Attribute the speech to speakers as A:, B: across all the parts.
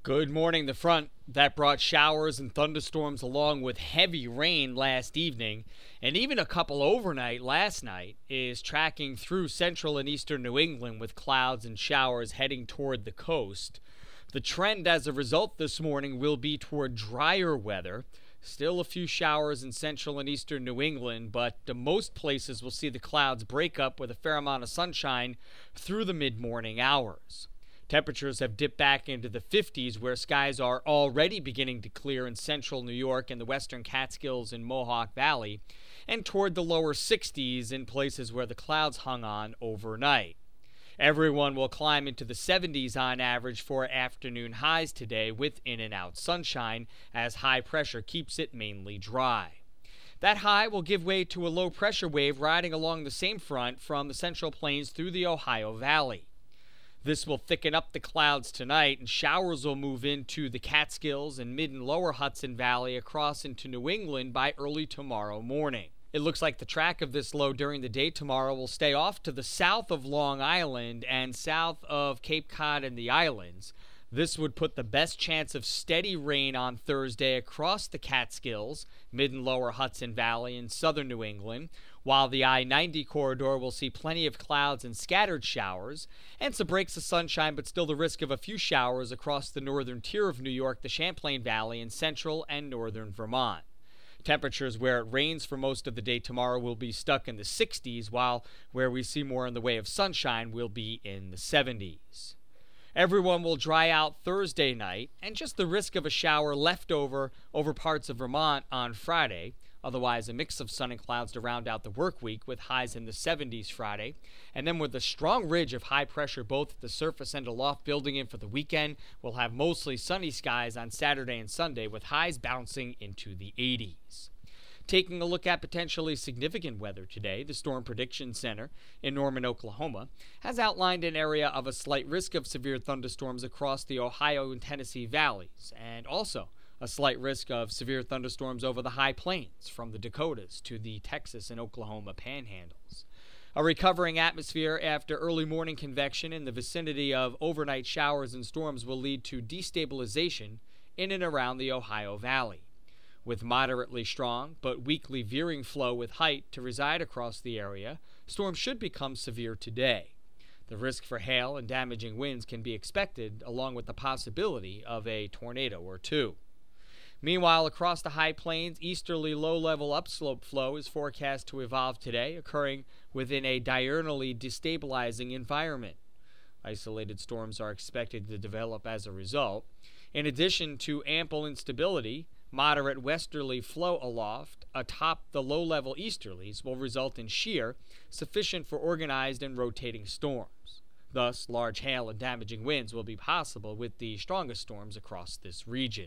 A: Good morning. The front that brought showers and thunderstorms along with heavy rain last evening and even a couple overnight last night is tracking through central and eastern New England with clouds and showers heading toward the coast. The trend as a result this morning will be toward drier weather. Still a few showers in central and eastern New England, but most places will see the clouds break up with a fair amount of sunshine through the mid-morning hours. Temperatures have dipped back into the 50s, where skies are already beginning to clear in central New York and the western Catskills and Mohawk Valley, and toward the lower 60s in places where the clouds hung on overnight. Everyone will climb into the 70s on average for afternoon highs today with in and out sunshine as high pressure keeps it mainly dry. That high will give way to a low pressure wave riding along the same front from the Central Plains through the Ohio Valley. This will thicken up the clouds tonight, and showers will move into the Catskills and mid and lower Hudson Valley across into New England by early tomorrow morning. It looks like the track of this low during the day tomorrow will stay off to the south of Long Island and south of Cape Cod and the islands. This would put the best chance of steady rain on Thursday across the Catskills, mid and lower Hudson Valley, and southern New England, while the I-90 corridor will see plenty of clouds and scattered showers, and some breaks of sunshine, but still the risk of a few showers across the northern tier of New York, the Champlain Valley, and central and northern Vermont. Temperatures where it rains for most of the day tomorrow will be stuck in the 60s, while where we see more in the way of sunshine will be in the 70s. Everyone will dry out Thursday night, and just the risk of a shower left over parts of Vermont on Friday. Otherwise, a mix of sun and clouds to round out the work week with highs in the 70s Friday. And then with a strong ridge of high pressure both at the surface and aloft building in for the weekend, we'll have mostly sunny skies on Saturday and Sunday with highs bouncing into the 80s. Taking a look at potentially significant weather today, the Storm Prediction Center in Norman, Oklahoma, has outlined an area of a slight risk of severe thunderstorms across the Ohio and Tennessee valleys, and also a slight risk of severe thunderstorms over the high plains from the Dakotas to the Texas and Oklahoma panhandles. A recovering atmosphere after early morning convection in the vicinity of overnight showers and storms will lead to destabilization in and around the Ohio Valley. With moderately strong but weakly veering flow with height to reside across the area, storms should become severe today. The risk for hail and damaging winds can be expected, along with the possibility of a tornado or two. Meanwhile, across the high plains, easterly low-level upslope flow is forecast to evolve today, occurring within a diurnally destabilizing environment. Isolated storms are expected to develop as a result. In addition to ample instability, moderate westerly flow aloft atop the low-level easterlies will result in shear sufficient for organized and rotating storms. Thus, large hail and damaging winds will be possible with the strongest storms across this region.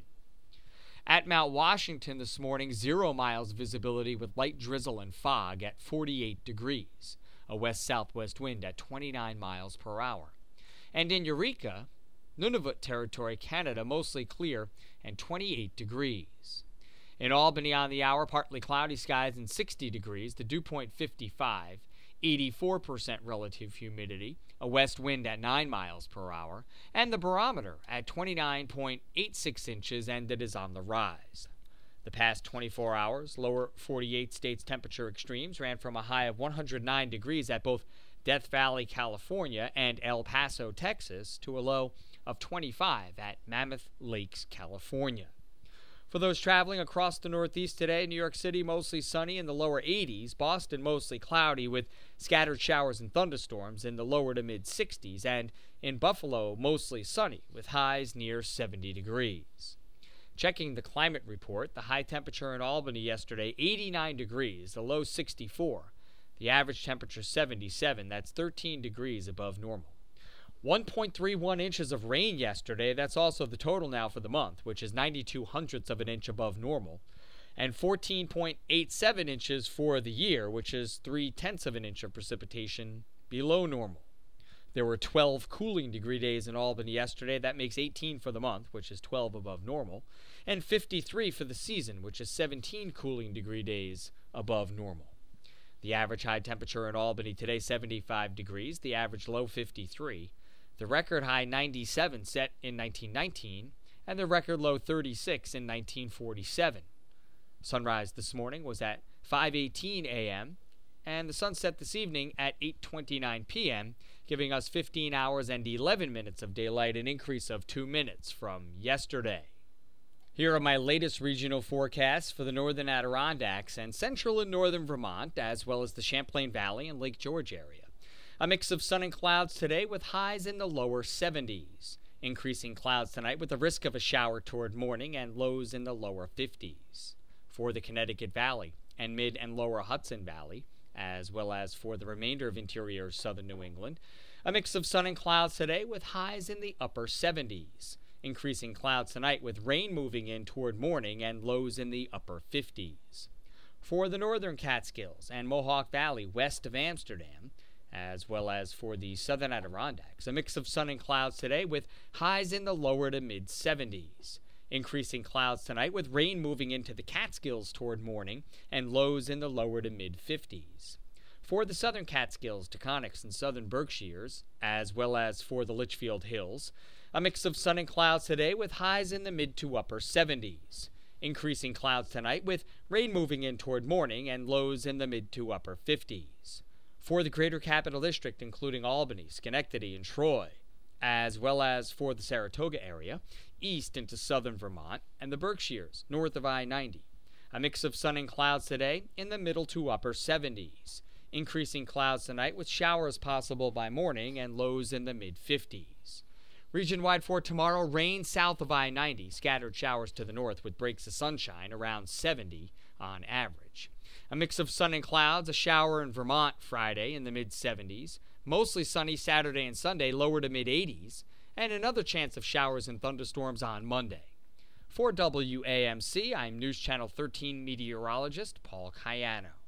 A: At Mount Washington this morning, 0 miles visibility with light drizzle and fog at 48 degrees, a west-southwest wind at 29 miles per hour. And in Eureka, Nunavut Territory, Canada, mostly clear and 28 degrees. In Albany on the hour, partly cloudy skies and 60 degrees, the dew point 55, 84% relative humidity, a west wind at 9 miles per hour, and the barometer at 29.86 inches, and it is on the rise. The past 24 hours, lower 48 states temperature extremes ran from a high of 109 degrees at both Death Valley, California, and El Paso, Texas, to a low of 25 at Mammoth Lakes, California. For those traveling across the Northeast today, New York City mostly sunny in the lower 80s, Boston mostly cloudy with scattered showers and thunderstorms in the lower to mid 60s, and in Buffalo mostly sunny with highs near 70 degrees. Checking the climate report, the high temperature in Albany yesterday, 89 degrees, the low 64. The average temperature 77, that's 13 degrees above normal. 1.31 inches of rain yesterday, that's also the total now for the month, which is 92 hundredths of an inch above normal, and 14.87 inches for the year, which is 3/10 of an inch of precipitation below normal. There were 12 cooling degree days in Albany yesterday. That makes 18 for the month, which is 12 above normal, and 53 for the season, which is 17 cooling degree days above normal. The average high temperature in Albany today, 75 degrees, the average low 53. The record high 97 set in 1919, and the record low 36 in 1947. Sunrise this morning was at 5:18 a.m., and the sunset this evening at 8:29 p.m., giving us 15 hours and 11 minutes of daylight, an increase of 2 minutes from yesterday. Here are my latest regional forecasts for the northern Adirondacks and central and northern Vermont, as well as the Champlain Valley and Lake George area. A mix of sun and clouds today with highs in the lower 70s. Increasing clouds tonight with the risk of a shower toward morning and lows in the lower 50s. For the Connecticut Valley and mid and lower Hudson Valley, as well as for the remainder of interior southern New England, a mix of sun and clouds today with highs in the upper 70s. Increasing clouds tonight with rain moving in toward morning and lows in the upper 50s. For the northern Catskills and Mohawk Valley west of Amsterdam, as well as for the southern Adirondacks, a mix of sun and clouds today with highs in the lower to mid 70s. Increasing clouds tonight with rain moving into the Catskills toward morning and lows in the lower to mid 50s. For the southern Catskills, Taconics, and southern Berkshires, as well as for the Litchfield Hills, a mix of sun and clouds today with highs in the mid to upper 70s. Increasing clouds tonight with rain moving in toward morning and lows in the mid to upper 50s. For the Greater Capital District, including Albany, Schenectady, and Troy, as well as for the Saratoga area, east into southern Vermont, and the Berkshires, north of I-90. A mix of sun and clouds today in the middle to upper 70s. Increasing clouds tonight with showers possible by morning and lows in the mid-50s. Region-wide for tomorrow, rain south of I-90, scattered showers to the north with breaks of sunshine around 70 on average. A mix of sun and clouds, a shower in Vermont Friday in the mid-70s, mostly sunny Saturday and Sunday, lower to mid-80s, and another chance of showers and thunderstorms on Monday. For WAMC, I'm News Channel 13 meteorologist Paul Cayano.